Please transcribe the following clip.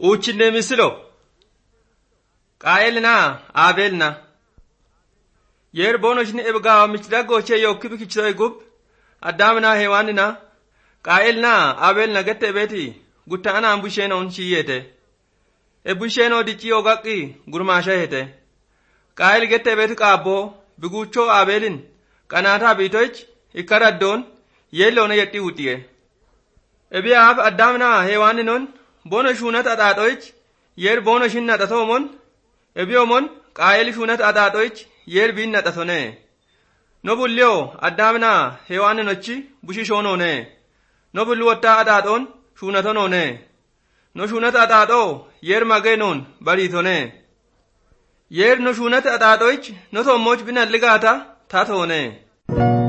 Uchinne misilo. Qaayelna Abelna. Yer bonoshni ebga michdagoche yokkibi kichtoy gub. Adamna hewanina. Qaayelna Abelna gette beti. Gutta ana ambusheno onchiyete. Ebusheno dichi ogaqi gurmasha hete. Qaayel gette beti qaabbo bigucho Abelin. Qanata bitoch ikaraddon yellone yetti utiye. Ebiyaaf Adamna hewaninon bono shunat adaadoich yer bono shinna tatomon ebiomon qaayel shunat adaadoich yer binna tatone no bullio Adamna hewaninochi bushishonone no bullu watta adaadon shunatonone no shunat adaado yer magenon baritone yer no shunat adaadoich no tommoch binalligata tatone